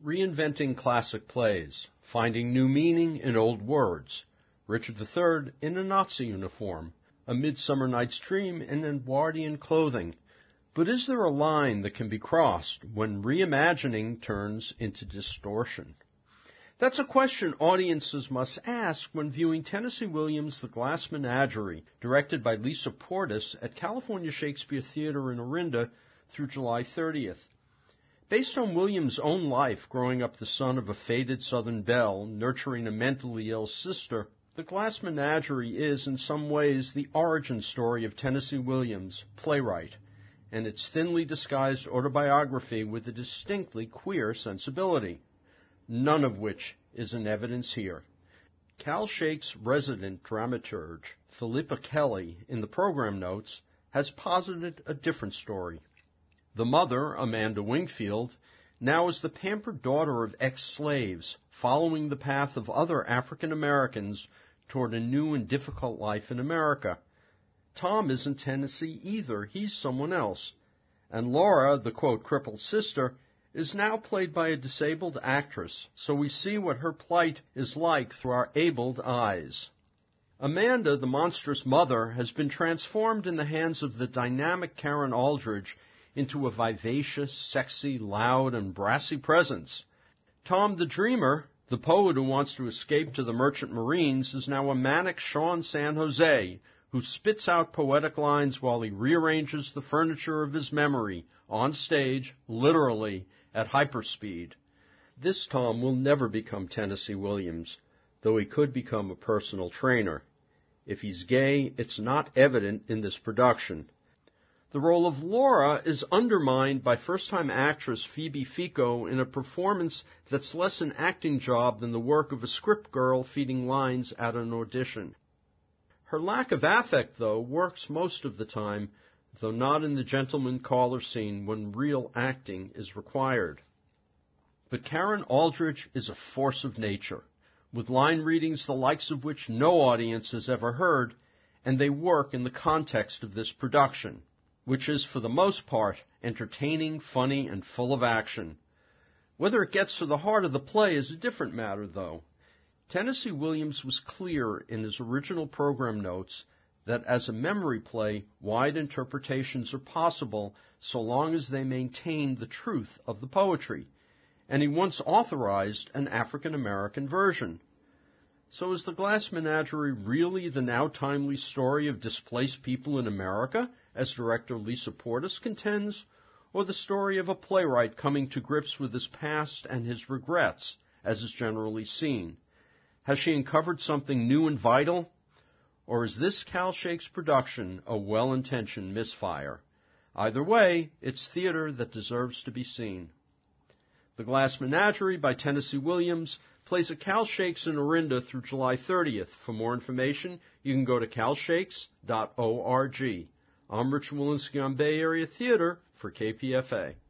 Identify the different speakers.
Speaker 1: Reinventing classic plays, finding new meaning in old words, Richard III in a Nazi uniform, A Midsummer Night's Dream in Edwardian clothing. But is there a line that can be crossed when reimagining turns into distortion? That's a question audiences must ask when viewing Tennessee Williams' The Glass Menagerie, directed by Lisa Portis at California Shakespeare Theatre in Orinda through July 30th. Based on Williams' own life growing up the son of a faded Southern belle, nurturing a mentally ill sister, The Glass Menagerie is, in some ways, the origin story of Tennessee Williams, playwright, and its thinly disguised autobiography with a distinctly queer sensibility, none of which is in evidence here. Cal Shake's resident dramaturge, Philippa Kelly, in the program notes, has posited a different story. The mother, Amanda Wingfield, now is the pampered daughter of ex-slaves, following the path of other African Americans toward a new and difficult life in America. Tom isn't Tennessee either. He's someone else. And Laura, the, quote, crippled sister, is now played by a disabled actress, so we see what her plight is like through our abled eyes. Amanda, the monstrous mother, has been transformed in the hands of the dynamic Karen Aldridge into a vivacious, sexy, loud, and brassy presence. Tom the dreamer, the poet who wants to escape to the merchant marines, is now a manic Sean San Jose, who spits out poetic lines while he rearranges the furniture of his memory, on stage, literally, at hyperspeed. This Tom will never become Tennessee Williams, though he could become a personal trainer. If he's gay, it's not evident in this production. The role of Laura is undermined by first-time actress Phoebe Fico in a performance that's less an acting job than the work of a script girl feeding lines at an audition. Her lack of affect, though, works most of the time, though not in the gentleman caller scene when real acting is required. But Karen Aldridge is a force of nature, with line readings the likes of which no audience has ever heard, and they work in the context of this production, which is, for the most part, entertaining, funny, and full of action. Whether it gets to the heart of the play is a different matter, though. Tennessee Williams was clear in his original program notes that as a memory play, wide interpretations are possible so long as they maintain the truth of the poetry, and he once authorized an African-American version. So is The Glass Menagerie really the now timely story of displaced people in America, as director Lisa Portis contends, or the story of a playwright coming to grips with his past and his regrets, as is generally seen? Has she uncovered something new and vital? Or is this Cal Shake's production a well-intentioned misfire? Either way, it's theater that deserves to be seen. The Glass Menagerie by Tennessee Williams plays at Cal Shakes in Orinda through July 30th. For more information, you can go to calshakes.org. I'm Rich Walensky on Bay Area Theater for KPFA.